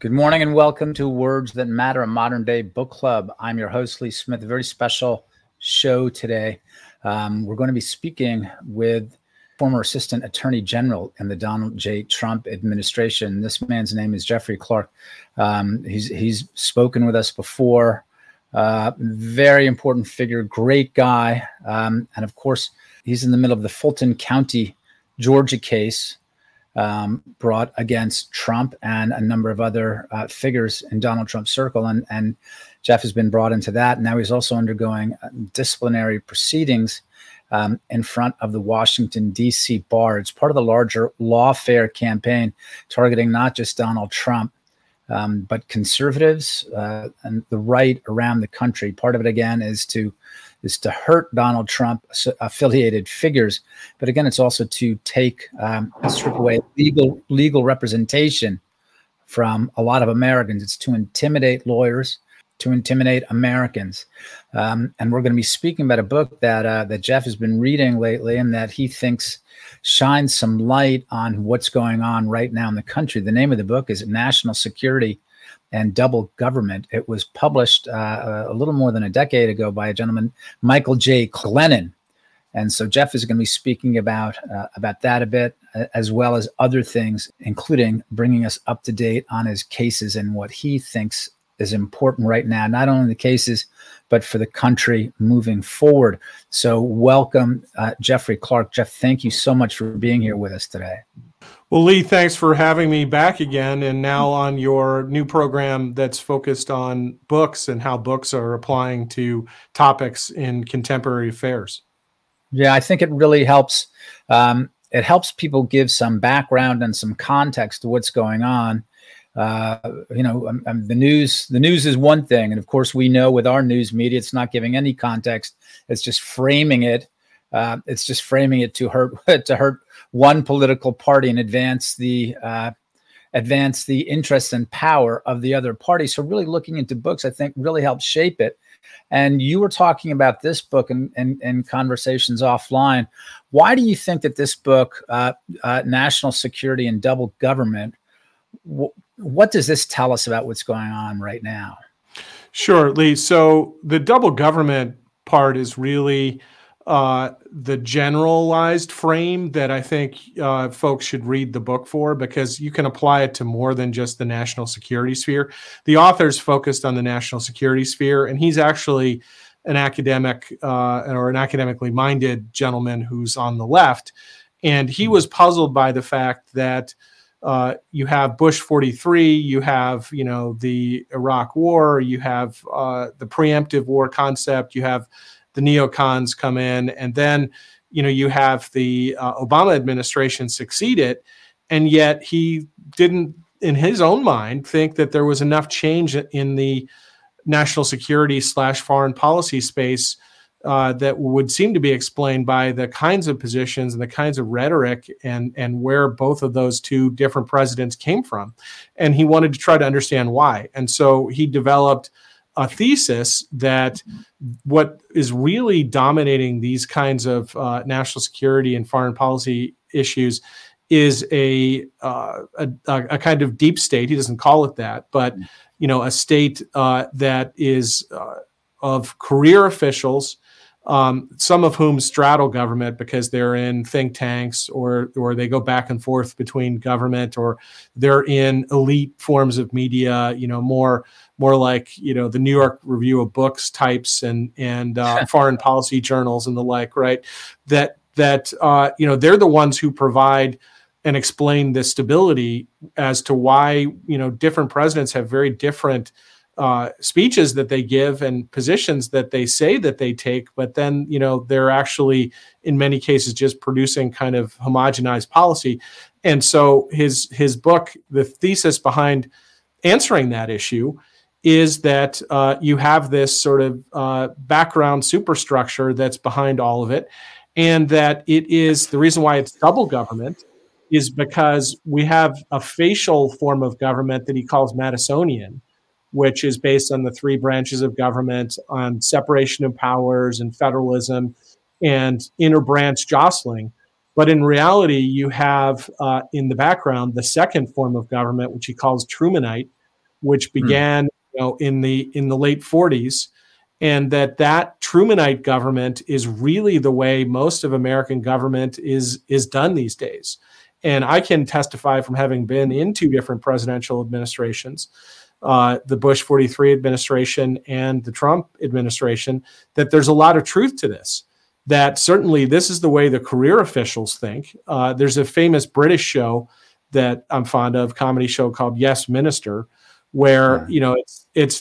Good morning and welcome to Words That Matter, a modern day book club. I'm your host, Lee Smith. A very special show today. We're going to be speaking with former Assistant Attorney General in the Donald J. Trump administration. This man's name is Jeffrey Clark. He's spoken with us before. Very important figure, great guy. And of course, he's in the middle of the Fulton County, Georgia case brought against Trump and a number of other figures in Donald Trump's circle. And Jeff has been brought into that. Now he's also undergoing disciplinary proceedings in front of the Washington, D.C. bar. It's part of the larger lawfare campaign targeting not just Donald Trump, but conservatives and the right around the country. Part of it, again, is to hurt Donald Trump affiliated figures. But again, it's also to strip away legal representation from a lot of Americans. It's to intimidate lawyers, to intimidate Americans. And we're going to be speaking about a book that Jeff has been reading lately and that he thinks shines some light on what's going on right now in the country. The name of the book is National Security and Double Government. It was published a little more than a decade ago by a gentleman, Michael J. Glennon. And so Jeff is going to be speaking about that a bit, as well as other things, including bringing us up to date on his cases and what he thinks is important right now, not only the cases, but for the country moving forward. So welcome, Jeffrey Clark. Jeff, thank you so much for being here with us today. Well, Lee, thanks for having me back again, and now on your new program that's focused on books and how books are applying to topics in contemporary affairs. Yeah, I think it really helps. It helps people give some background and some context to what's going on. The news is one thing, and of course, we know with our news media, it's not giving any context. It's just framing it. To hurt one political party and advance the interests and power of the other party. So really looking into books, I think, really helps shape it. And you were talking about this book in conversations offline. Why do you think that this book, National Security and Double Government, what does this tell us about what's going on right now? Sure, Lee. So the double government part is really the generalized frame that I think folks should read the book for, because you can apply it to more than just the national security sphere. The author's focused on the national security sphere, and he's actually an academic or an academically minded gentleman who's on the left. And he was puzzled by the fact that you have Bush 43, you have, the Iraq War, you have the preemptive war concept, you have the neocons come in, and then, you have the Obama administration succeed it. And yet he didn't, in his own mind, think that there was enough change in the national security / foreign policy space that would seem to be explained by the kinds of positions and the kinds of rhetoric and where both of those two different presidents came from. And he wanted to try to understand why. And so he developed a thesis that what is really dominating these kinds of national security and foreign policy issues is a kind of deep state. He doesn't call it that, but a state that is of career officials, some of whom straddle government because they're in think tanks or they go back and forth between government, or they're in elite forms of media, more like, the New York Review of Books types and foreign policy journals and the like, right? That they're the ones who provide and explain the stability as to why, different presidents have very different speeches that they give and positions that they say that they take, but then, they're actually in many cases just producing kind of homogenized policy. And so his book, the thesis behind answering that issue is that you have this sort of background superstructure that's behind all of it. And that it is the reason why it's double government is because we have a facial form of government that he calls Madisonian, which is based on the three branches of government, on separation of powers and federalism and inter-branch jostling. But in reality, you have in the background the second form of government, which he calls Trumanite, which began in the late 40s, and that Trumanite government is really the way most of American government is done these days. And I can testify from having been in two different presidential administrations, the Bush 43 administration and the Trump administration, that there's a lot of truth to this. That certainly this is the way the career officials think. There's a famous British show that I'm fond of, comedy show called Yes Minister, where it's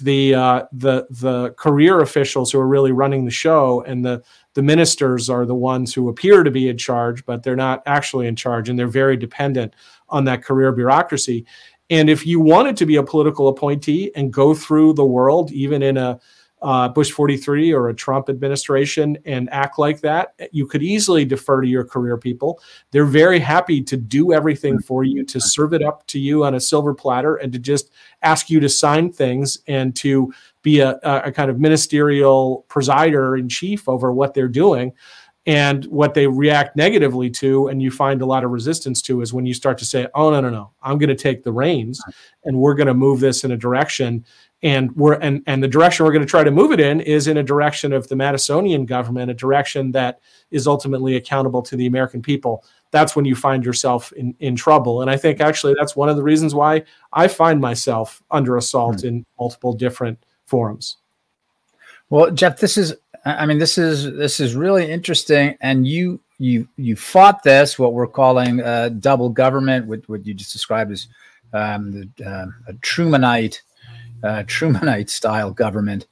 the career officials who are really running the show, and the ministers are the ones who appear to be in charge, but they're not actually in charge, and they're very dependent on that career bureaucracy. And if you wanted to be a political appointee and go through the world, even in a Bush 43 or a Trump administration, and act like that, you could easily defer to your career people. They're very happy to do everything for you, to serve it up to you on a silver platter, and to just ask you to sign things and to be a kind of ministerial presider in chief over what they're doing. And what they react negatively to, and you find a lot of resistance to, is when you start to say, oh, no, I'm going to take the reins and we're going to move this in a direction. And the direction we're going to try to move it in is in a direction of the Madisonian government, a direction that is ultimately accountable to the American people. That's when you find yourself in trouble. And I think actually that's one of the reasons why I find myself under assault in multiple different forums. Well, Jeff, this is really interesting. And you fought this, what we're calling double government, what you just described as a Trumanite style government.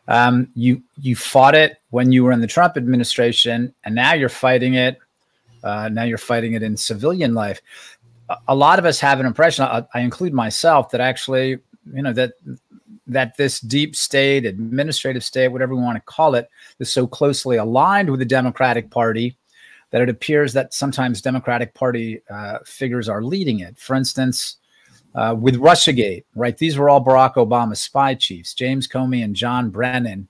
You fought it when you were in the Trump administration, and now you're fighting it. Now you're fighting it in civilian life. A lot of us have an impression, I include myself, that actually, that this deep state, administrative state, whatever we want to call it, is so closely aligned with the Democratic Party that it appears that sometimes Democratic Party figures are leading it. For instance, with Russiagate, right? These were all Barack Obama spy chiefs, James Comey and John Brennan.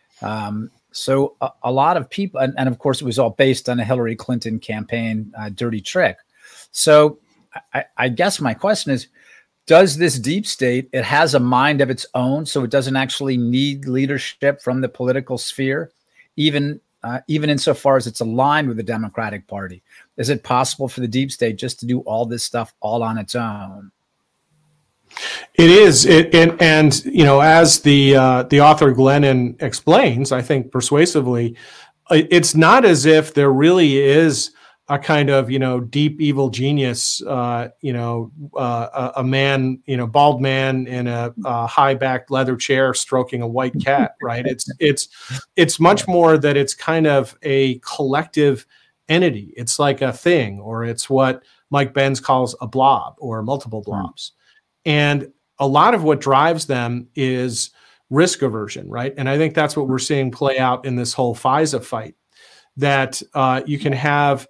So a lot of people, and of course, it was all based on a Hillary Clinton campaign dirty trick. So I guess my question is, does this deep state, it has a mind of its own, so it doesn't actually need leadership from the political sphere, even insofar as it's aligned with the Democratic Party? Is it possible for the deep state just to do all this stuff all on its own? It is, and as the author Glennon explains, I think persuasively, it's not as if there really is a kind of deep evil genius, a man, bald man in a high backed leather chair stroking a white cat, right? It's much more that it's kind of a collective entity. It's like a thing, or it's what Mike Benz calls a blob or multiple blobs. And a lot of what drives them is risk aversion, right? And I think that's what we're seeing play out in this whole FISA fight, that you can have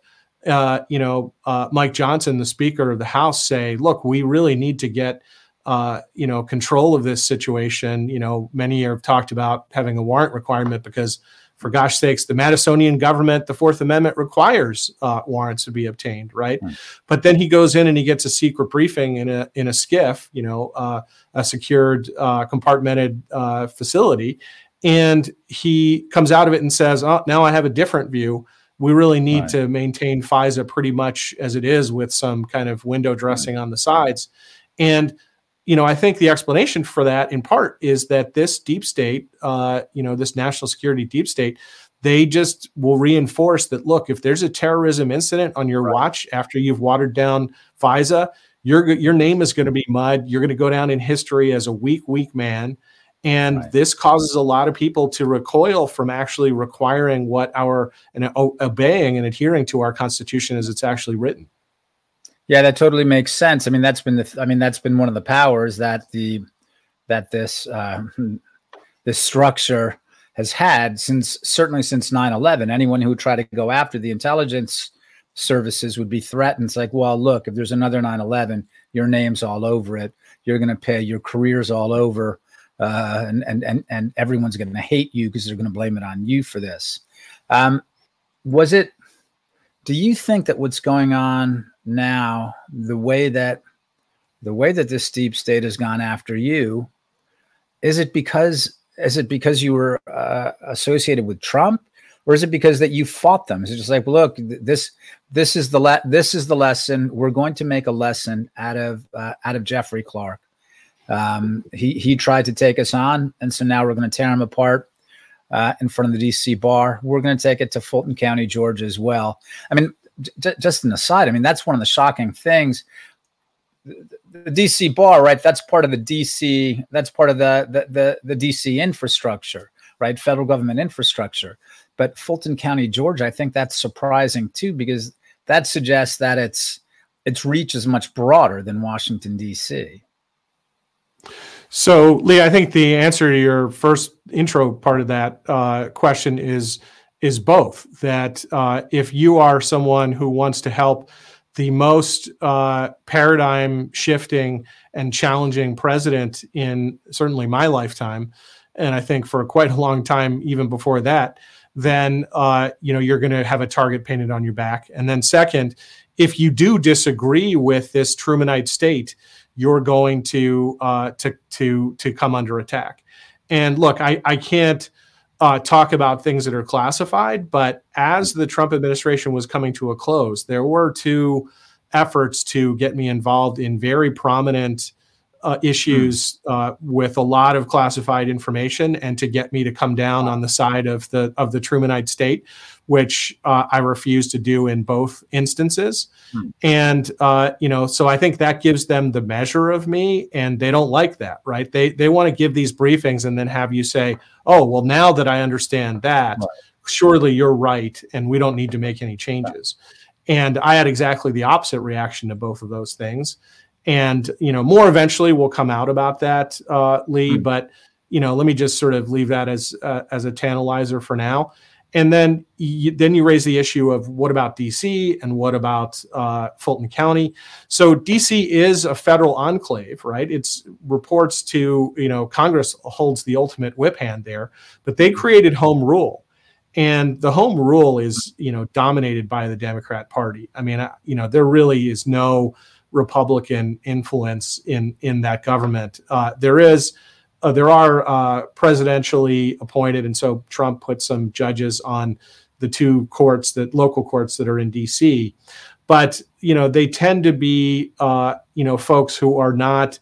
Mike Johnson, the Speaker of the House, say, look, we really need to get, control of this situation. Many have talked about having a warrant requirement because, for gosh sakes, the Madisonian government, the Fourth Amendment requires warrants to be obtained, right? But then he goes in and he gets a secret briefing in a SCIF, a secured, compartmented facility, and he comes out of it and says, oh, now I have a different view. We really need to maintain FISA pretty much as it is, with some kind of window dressing on the sides. And, I think the explanation for that in part is that this deep state, this national security deep state, they just will reinforce that, look, if there's a terrorism incident on your watch after you've watered down FISA, your name is going to be mud. You're going to go down in history as a weak man. And this causes a lot of people to recoil from actually requiring obeying and adhering to our Constitution as it's actually written. Yeah, that totally makes sense. I mean, that's been one of the powers that this structure has had certainly since 9/11. Anyone who tried to go after the intelligence services would be threatened. It's like, well, look, if there's another 9/11, your name's all over it. You're going to pay. Your career's all over. And everyone's going to hate you because they're going to blame it on you for this. Do you think that what's going on now, the way that the way that this deep state has gone after you, is it because you were associated with Trump, or is it because that you fought them? Is it just like, well, look, this is the lesson. We're going to make a lesson out of Jeffrey Clark. He tried to take us on, and so now we're going to tear him apart in front of the DC bar. We're going to take it to Fulton County, Georgia, as well. I mean, just an aside. I mean, that's one of the shocking things. The DC bar, right? That's part of the DC. That's part of the DC infrastructure, right? Federal government infrastructure. But Fulton County, Georgia, I think that's surprising too, because that suggests that its reach is much broader than Washington, D.C. So, Lee, I think the answer to your first intro part of that question is both. That if you are someone who wants to help the most paradigm shifting and challenging president in certainly my lifetime, and I think for quite a long time even before that, then you're going to have a target painted on your back. And then second, if you do disagree with this Trumanite state, you're going to come under attack. And look, I can't talk about things that are classified, but as the Trump administration was coming to a close, there were two efforts to get me involved in very prominent issues with a lot of classified information, and to get me to come down on the side of the Trumanite state, which I refused to do in both instances. And so I think that gives them the measure of me, and they don't like that, right? They want to give these briefings and then have you say, "Oh, well, now that I understand that, surely you're right, and we don't need to make any changes." And I had exactly the opposite reaction to both of those things. And, more eventually will come out about that, Lee, but, let me just sort of leave that as a tantalizer for now. And then you raise the issue of what about DC and what about Fulton County? So DC is a federal enclave, right? It's reports to, Congress holds the ultimate whip hand there, but they created home rule. And the home rule is, dominated by the Democrat Party. I mean, there really is no Republican influence in that government. There are presidentially appointed, and so Trump put some judges on the two local courts that are in DC. But they tend to be folks who are not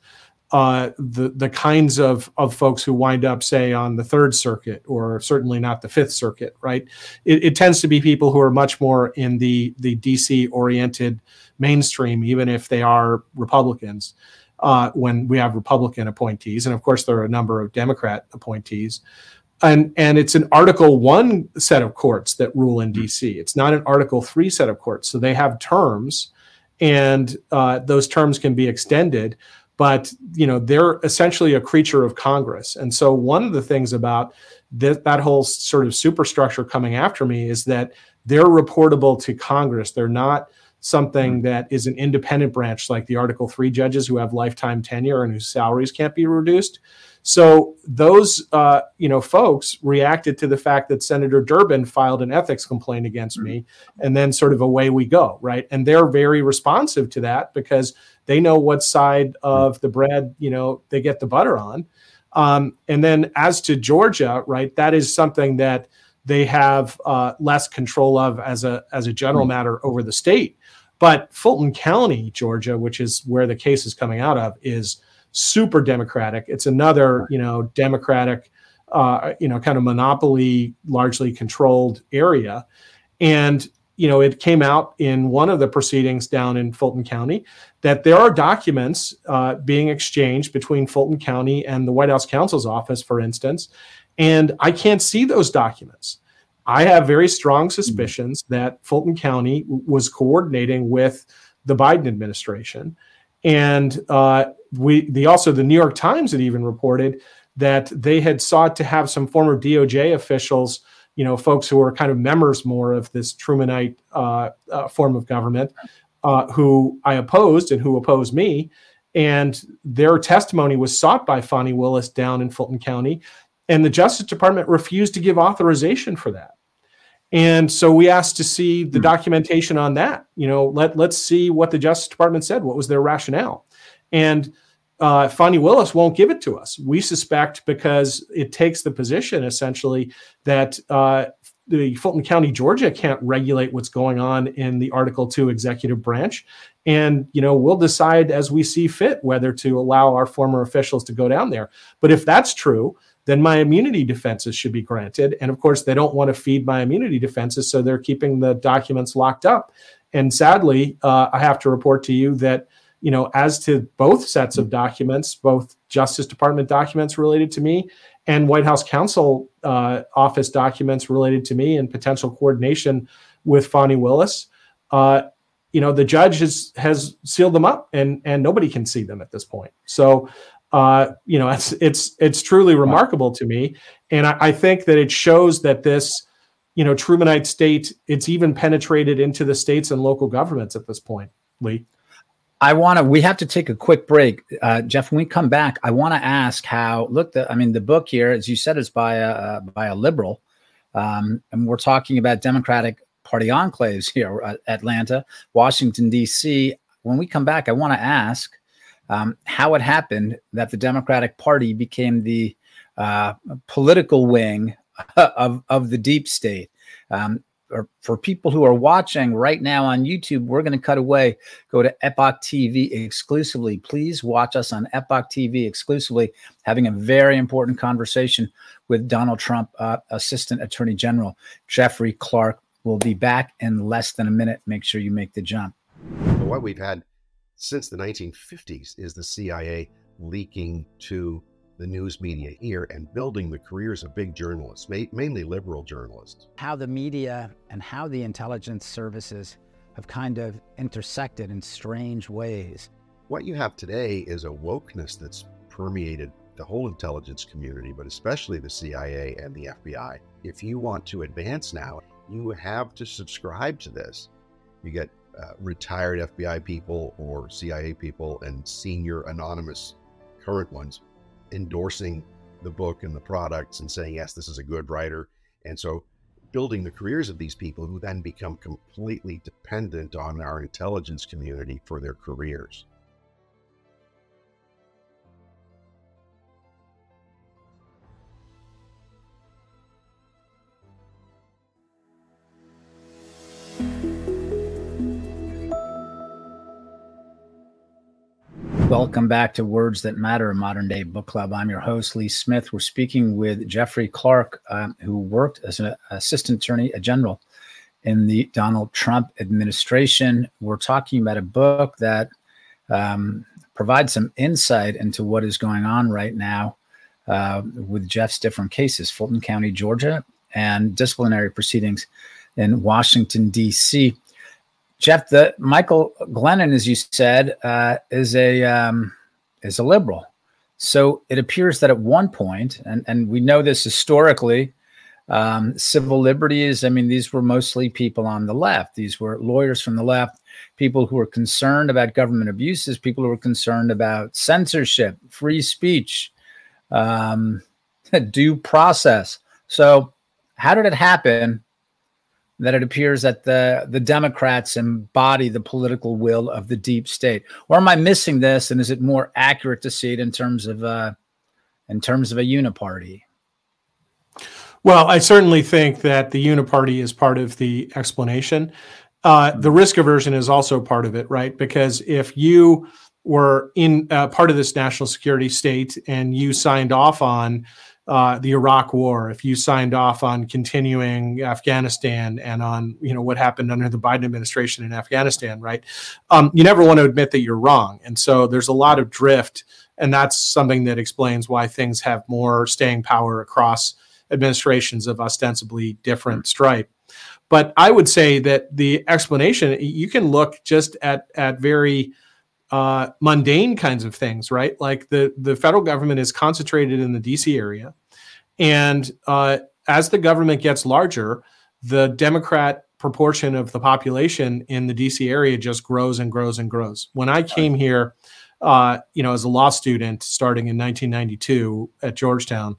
the kinds of folks who wind up, say, on the Third Circuit, or certainly not the Fifth Circuit, right? It tends to be people who are much more in the DC oriented mainstream, even if they are Republicans, when we have Republican appointees. And of course, there are a number of Democrat appointees. And it's an Article 1 set of courts that rule in DC. It's not an Article 3 set of courts. So they have terms, and those terms can be extended. But they're essentially a creature of Congress. And so one of the things about that whole sort of superstructure coming after me is that they're reportable to Congress. They're not something that is an independent branch like the Article 3 judges who have lifetime tenure and whose salaries can't be reduced. So those folks reacted to the fact that Senator Durbin filed an ethics complaint against me, and then sort of away we go, right? And they're very responsive to that because they know what side of the bread, they get the butter on. And then as to Georgia, right, that is something that they have less control of as a general matter over the state. But Fulton County, Georgia, which is where the case is coming out of, is super Democratic. It's another, Democratic, kind of monopoly, largely controlled area. And, it came out in one of the proceedings down in Fulton County that there are documents being exchanged between Fulton County and the White House counsel's office, for instance. And I can't see those documents. I have very strong suspicions that Fulton County was coordinating with the Biden administration. And the New York Times had even reported that they had sought to have some former DOJ officials, folks who are kind of members more of this Trumanite form of government, who I opposed and who opposed me. And their testimony was sought by Fani Willis down in Fulton County. And the Justice Department refused to give authorization for that. And so we asked to see the documentation on that. Let's see what the Justice Department said. What was their rationale? And Fani Willis won't give it to us. We suspect because it takes the position essentially that the Fulton County, Georgia can't regulate what's going on in the Article 2 executive branch. And, we'll decide as we see fit whether to allow our former officials to go down there. But if that's true, then my immunity defenses should be granted. And of course, they don't want to feed my immunity defenses, so they're keeping the documents locked up. And sadly, I have to report to you that as to both sets of documents, both Justice Department documents related to me and White House counsel office documents related to me and potential coordination with Fani Willis, the judge has sealed them up and nobody can see them at this point. So, it's truly remarkable to me. And I think that it shows that this, Trumanite state, it's even penetrated into the states and local governments at this point, Lee. We have to take a quick break. Jeff, when we come back, I want to ask how, the book here, as you said, is by a liberal. And we're talking about Democratic Party enclaves here, Atlanta, Washington, D.C. When we come back, I want to ask how it happened that the Democratic Party became the political wing of the deep state. Or for people who are watching right now on YouTube, we're going to cut away, go to Epoch TV exclusively. Please watch us on Epoch TV exclusively, having a very important conversation with Donald Trump, Assistant Attorney General Jeffrey Clark. We'll be back in less than a minute. Make sure you make the jump. What we've had since the 1950s is the CIA leaking to the news media here and building the careers of big journalists, mainly liberal journalists. How the media and how the intelligence services have kind of intersected in strange ways. What you have today is a wokeness that's permeated the whole intelligence community, but especially the CIA and the FBI. If you want to advance now, you have to subscribe to this. You get retired FBI people or CIA people and senior anonymous current ones endorsing the book and the products and saying, yes, this is a good writer. And so building the careers of these people who then become completely dependent on our intelligence community for their careers. Welcome back to Words That Matter, a modern day book club. I'm your host, Lee Smith. We're speaking with Jeffrey Clark, who worked as an assistant attorney general in the Donald Trump administration. We're talking about a book that provides some insight into what is going on right now with Jeff's different cases, Fulton County, Georgia, and disciplinary proceedings in Washington, D.C. Jeff, the Michael Glennon, as you said, is a liberal. So it appears that at one point, and we know this historically, civil liberties, these were mostly people on the left. These were lawyers from the left, people who were concerned about government abuses, people who were concerned about censorship, free speech, due process. So how did it happen that it appears that the Democrats embody the political will of the deep state? Or am I missing this? And is it more accurate to see it in terms of a uniparty? Well, I certainly think that the uniparty is part of the explanation. The risk aversion is also part of it, right? Because if you were in part of this national security state and you signed off on the Iraq War, if you signed off on continuing Afghanistan and on, what happened under the Biden administration in Afghanistan, right? You never want to admit that you're wrong. And so there's a lot of drift, and that's something that explains why things have more staying power across administrations of ostensibly different stripe. But I would say that the explanation, you can look just at very mundane kinds of things, right? Like the federal government is concentrated in the DC area. And as the government gets larger, the Democrat proportion of the population in the DC area just grows and grows and grows. When I came here, as a law student starting in 1992 at Georgetown,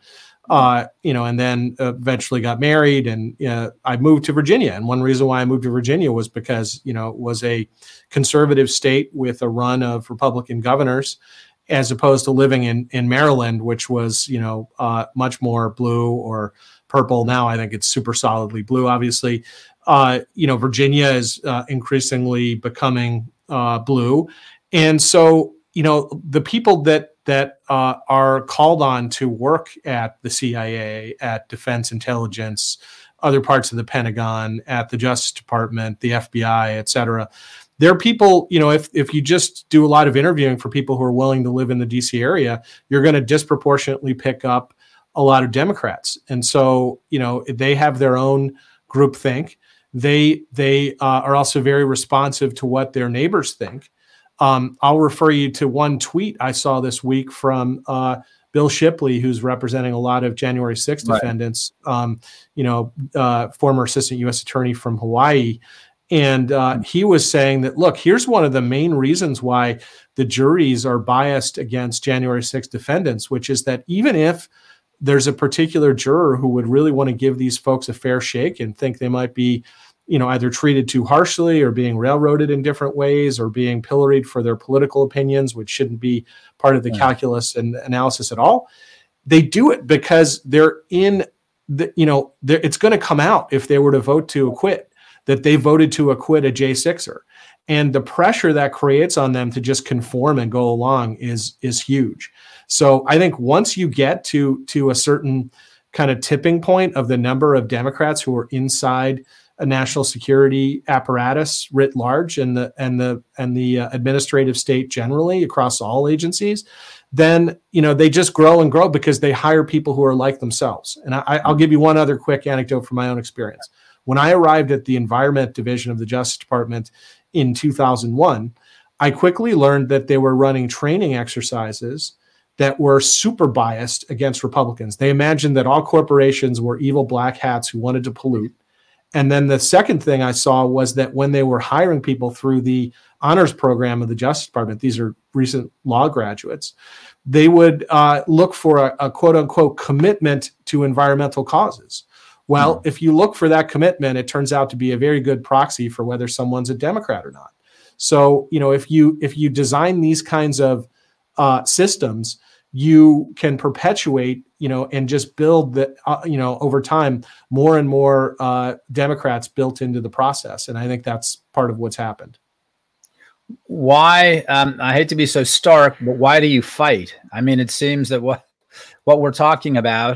and then eventually got married, and I moved to Virginia. And one reason why I moved to Virginia was because, it was a conservative state with a run of Republican governors, as opposed to living in Maryland, which was, much more blue or purple. Now I think it's super solidly blue, obviously. Virginia is increasingly becoming blue. And so, the people that are called on to work at the CIA, at Defense Intelligence, other parts of the Pentagon, at the Justice Department, the FBI, et cetera, they're people, if you just do a lot of interviewing for people who are willing to live in the DC area, you're going to disproportionately pick up a lot of Democrats. And so, they have their own groupthink. They are also very responsive to what their neighbors think. I'll refer you to one tweet I saw this week from Bill Shipley, who's representing a lot of January 6th defendants, former assistant U.S. attorney from Hawaii. And he was saying that, look, here's one of the main reasons why the juries are biased against January 6th defendants, which is that even if there's a particular juror who would really want to give these folks a fair shake and think they might be, either treated too harshly or being railroaded in different ways or being pilloried for their political opinions, which shouldn't be part of the calculus and analysis at all. They do it because they're in the, it's going to come out if they were to vote to acquit, that they voted to acquit a J6er. And the pressure that creates on them to just conform and go along is huge. So I think once you get to a certain kind of tipping point of the number of Democrats who are inside a national security apparatus writ large and the administrative state generally across all agencies, then they just grow and grow because they hire people who are like themselves. And I'll give you one other quick anecdote from my own experience. When I arrived at the Environment Division of the Justice Department in 2001, I quickly learned that they were running training exercises that were super biased against Republicans. They imagined that all corporations were evil black hats who wanted to pollute. And then the second thing I saw was that when they were hiring people through the honors program of the Justice Department, these are recent law graduates, they would look for a quote unquote commitment to environmental causes. Well, if you look for that commitment, it turns out to be a very good proxy for whether someone's a Democrat or not. So, if you design these kinds of systems, you can perpetuate, and just build the, over time, more and more Democrats built into the process. And I think that's part of what's happened. Why, I hate to be so stark, but why do you fight? I mean, it seems that what we're talking about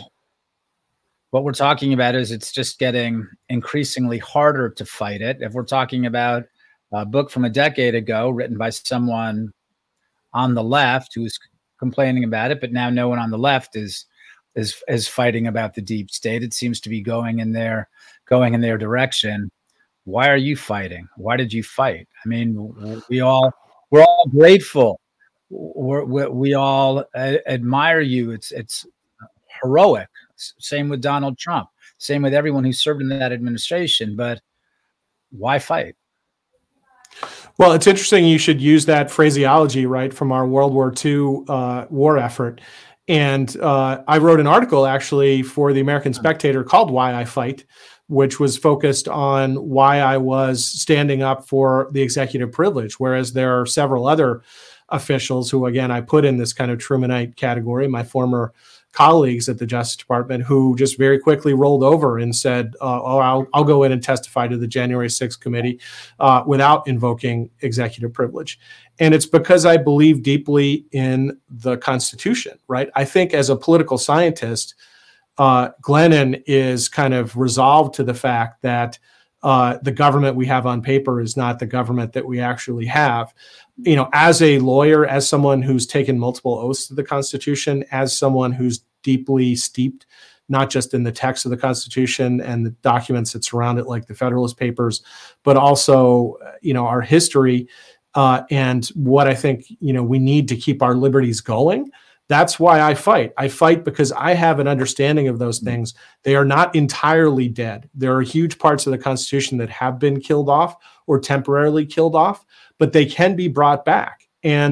is it's just getting increasingly harder to fight it. If we're talking about a book from a decade ago written by someone on the left who's complaining about it, but now no one on the left is fighting about the deep state. It seems to be going in their direction. Why are you fighting? Why did you fight? I mean, we're all grateful. We all admire you. It's heroic. Same with Donald Trump. Same with everyone who served in that administration. But why fight? Well, it's interesting you should use that phraseology, right, from our World War II war effort. And I wrote an article actually for the American Spectator called Why I Fight, which was focused on why I was standing up for the executive privilege, whereas there are several other officials who, again, I put in this kind of Trumanite category, my former colleagues at the Justice Department, who just very quickly rolled over and said, I'll go in and testify to the January 6th committee without invoking executive privilege. And it's because I believe deeply in the Constitution, right? I think as a political scientist, Glennon is kind of resolved to the fact that the government we have on paper is not the government that we actually have. As a lawyer, as someone who's taken multiple oaths to the Constitution, as someone who's deeply steeped, not just in the text of the Constitution and the documents that surround it, like the Federalist Papers, but also, our history and what I think, we need to keep our liberties going. That's why I fight. I fight because I have an understanding of those things. They are not entirely dead. There are huge parts of the Constitution that have been killed off or temporarily killed off, but they can be brought back. And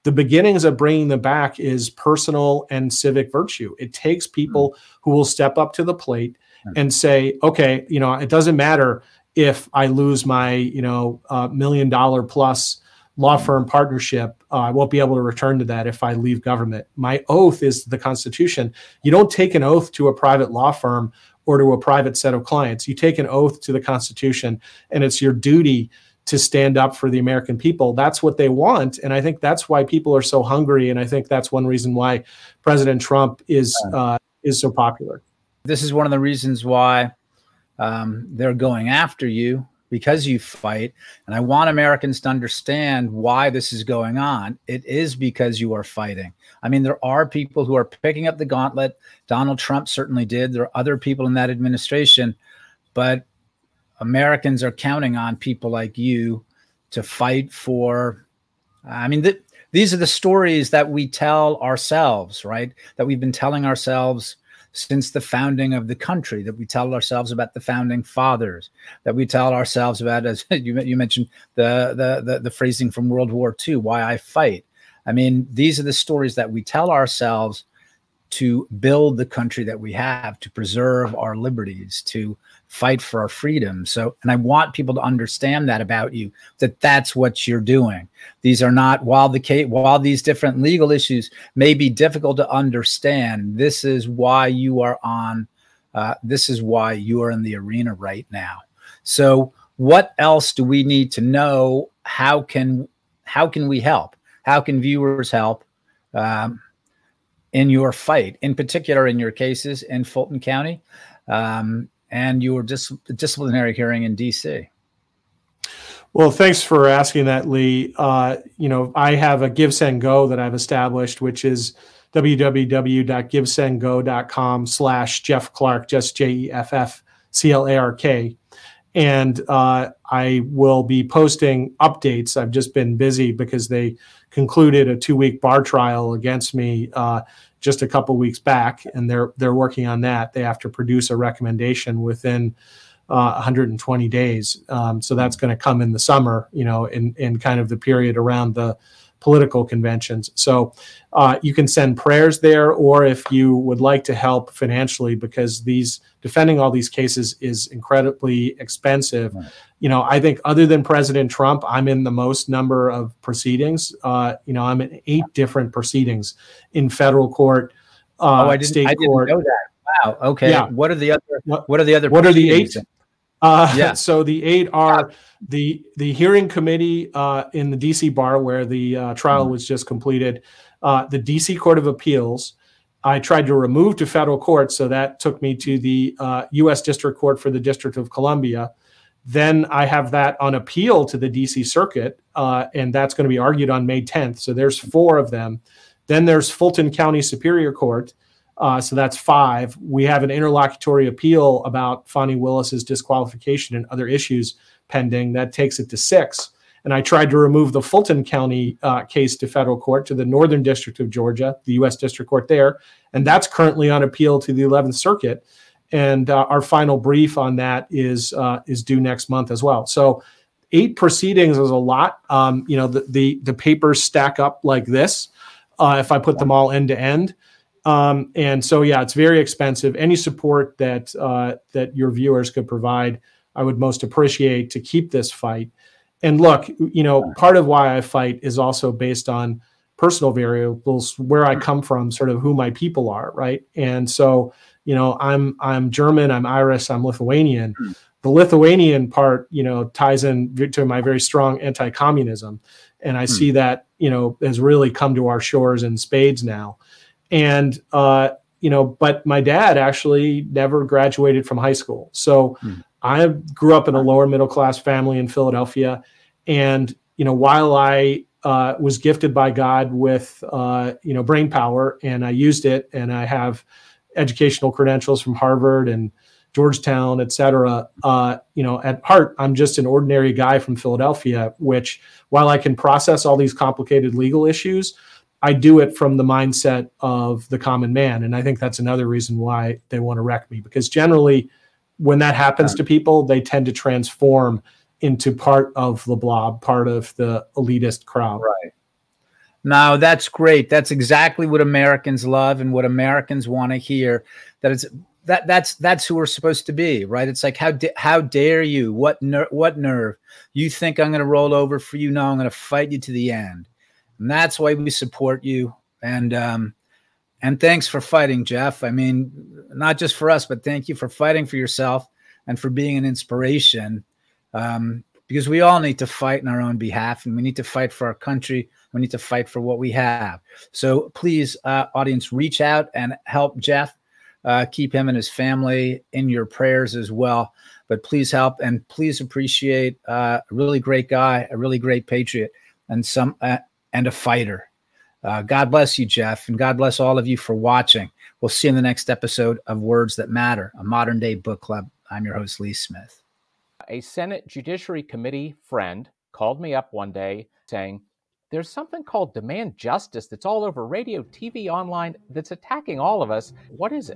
the beginnings of bringing them back is personal and civic virtue. It takes people who will step up to the plate and say, okay, it doesn't matter if I lose my, $1 million plus law firm partnership, I won't be able to return to that if I leave government. My oath is the Constitution. You don't take an oath to a private law firm or to a private set of clients. You take an oath to the Constitution, and it's your duty to stand up for the American people. That's what they want. And I think that's why people are so hungry. And I think that's one reason why President Trump is so popular. This is one of the reasons why they're going after you, because you fight. And I want Americans to understand why this is going on. It is because you are fighting. I mean, there are people who are picking up the gauntlet. Donald Trump certainly did. There are other people in that administration, but Americans are counting on people like you to fight for, these are the stories that we tell ourselves, right? That we've been telling ourselves since the founding of the country, that we tell ourselves about the founding fathers, that we tell ourselves about, as you mentioned, the phrasing from World War II, why I fight. I mean, these are the stories that we tell ourselves to build the country that we have, to preserve our liberties, to fight for our freedom. So, and I want people to understand that about you, that that's what you're doing. These are not, while these different legal issues may be difficult to understand, this is why you are this is why you are in the arena right now. So what else do we need to know? How can we help? How can viewers help in your fight, in particular in your cases in Fulton County and your disciplinary hearing in DC? Well, thanks for asking that, Lee. I have a Give, Send, Go that I've established, which is www.givesendgo.com/Jeff Clark, just JEFFCLARK. And I will be posting updates. I've just been busy because they concluded a 2-week bar trial against me just a couple weeks back, and they're working on that. They have to produce a recommendation within 120 days. So that's going to come in the summer, in kind of the period around the political conventions. So you can send prayers there, or if you would like to help financially, because defending all these cases is incredibly expensive. Right. I think other than President Trump, I'm in the most number of proceedings. I'm in 8 different proceedings in federal court, state court. I didn't know that. Wow. Okay. Yeah. What are the other? What are the 8? So the 8 are the hearing committee in the DC bar, where the trial was just completed, the DC Court of Appeals. I tried to remove to federal court, so that took me to the U.S. District Court for the District of Columbia. Then I have that on appeal to the DC Circuit, and that's going to be argued on May 10th. So there's 4 of them. Then there's Fulton County Superior Court. So that's 5. We have an interlocutory appeal about Fani Willis's disqualification and other issues pending. That takes it to 6. And I tried to remove the Fulton County case to federal court, to the Northern District of Georgia, the U.S. District Court there. And that's currently on appeal to the 11th Circuit. And our final brief on that is due next month as well. So 8 proceedings is a lot. The papers stack up like this if I put them all end to end. And so, yeah, it's very expensive. Any support that your viewers could provide, I would most appreciate to keep this fight. And look, part of why I fight is also based on personal variables, where I come from, sort of who my people are, right? And so, I'm German, I'm Irish, I'm Lithuanian. The Lithuanian part, ties in to my very strong anti-communism. And I see that, has really come to our shores in spades now. And, but my dad actually never graduated from high school. So I grew up in a lower middle class family in Philadelphia. And, while I was gifted by God with, brain power, and I used it, and I have educational credentials from Harvard and Georgetown, et cetera, at heart, I'm just an ordinary guy from Philadelphia, which, while I can process all these complicated legal issues, I do it from the mindset of the common man. And I think that's another reason why they want to wreck me, because generally when that happens to people, they tend to transform into part of the blob, part of the elitist crowd. Right. No, that's great. That's exactly what Americans love and what Americans want to hear. That's who we're supposed to be, right? It's like how dare you? What nerve? You think I'm going to roll over for you? No, I'm going to fight you to the end, and that's why we support you. And thanks for fighting, Jeff. I mean, not just for us, but thank you for fighting for yourself and for being an inspiration. Because we all need to fight in our own behalf, and we need to fight for our country. We need to fight for what we have. So please, audience, reach out and help Jeff. Keep him and his family in your prayers as well. But please help, and please appreciate a really great guy, a really great patriot, and a fighter. God bless you, Jeff, and God bless all of you for watching. We'll see you in the next episode of Words That Matter, a modern day book club. I'm your host, Lee Smith. A Senate Judiciary Committee friend called me up one day saying, there's something called demand justice that's all over radio, TV, online, that's attacking all of us. What is it?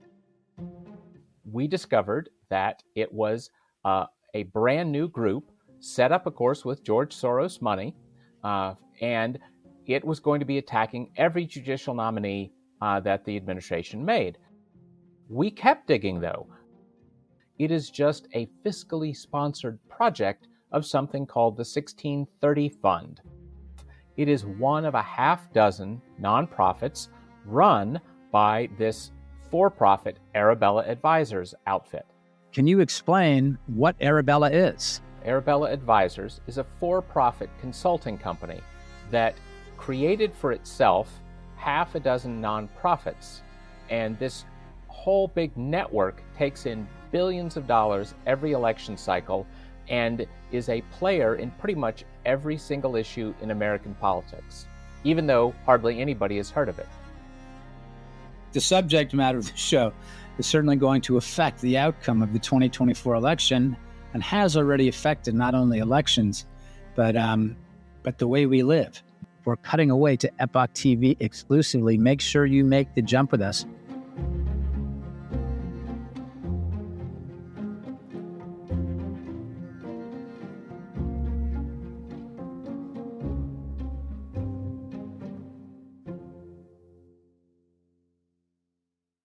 We discovered that it was a brand new group set up, of course, with George Soros money, and it was going to be attacking every judicial nominee that the administration made. We kept digging, though. It is just a fiscally sponsored project of something called the 1630 Fund. It is one of a half dozen nonprofits run by this for-profit Arabella Advisors outfit. Can you explain what Arabella is? Arabella Advisors is a for-profit consulting company that created for itself half a dozen nonprofits. And this whole big network takes in billions of dollars every election cycle and is a player in pretty much every single issue in American politics, even though hardly anybody has heard of it. The subject matter of the show is certainly going to affect the outcome of the 2024 election, and has already affected not only elections, but the way we live. We're cutting away to Epoch TV exclusively. Make sure you make the jump with us.